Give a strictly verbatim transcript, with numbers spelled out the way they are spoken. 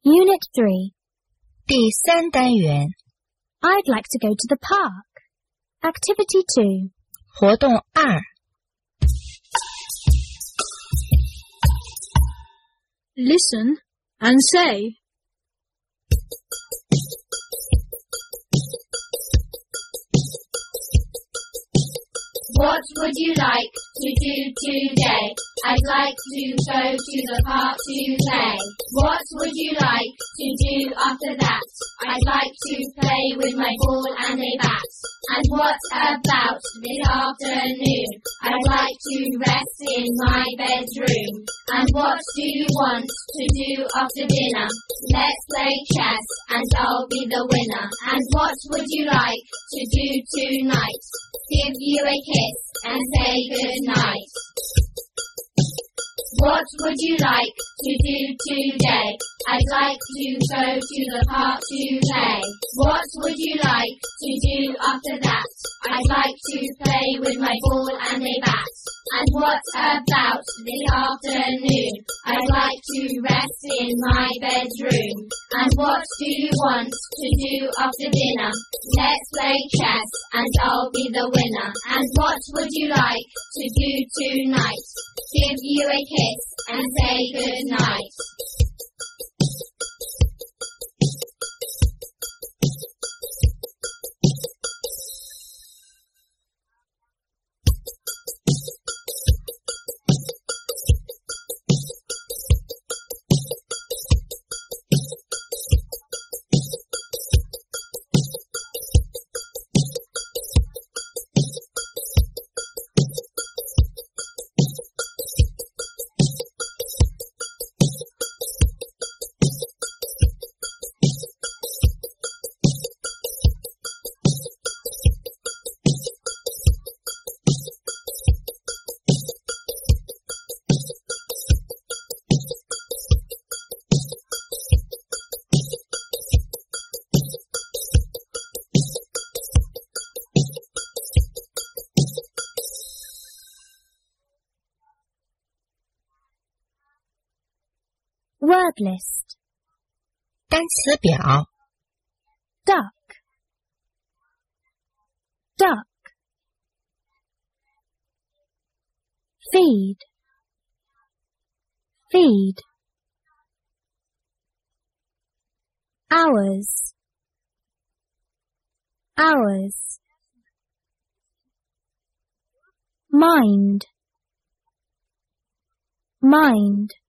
Unit three. 第三单元 I'd like to go to the park. Activity two. 活动二 Listen and say. What would you like to do today? I'd like to go to the park to play. What would you like to do after that? I'd like to play with my ball and a bat. And what about this afternoon? I'd like to rest in my bedroom. And what do you want to do after dinner? Let's play chess and I'll be the winner. And what would you like to do tonight? Give you a kiss and say goodnight. What would you like to do today? I'd like to go to the park to play. What would you like to do after that? I'd like to play with my ball and a bat. And what about this afternoon? I'd like to rest in my bedroom. And what do you want to do after dinner? Let's play chess and I'll be the winner. And what would you like to do tonight? Give you a kiss and say goodnight. Word list. 单词表 Duck. Duck. Feed. Feed. Hours. Hours. Mind. Mind.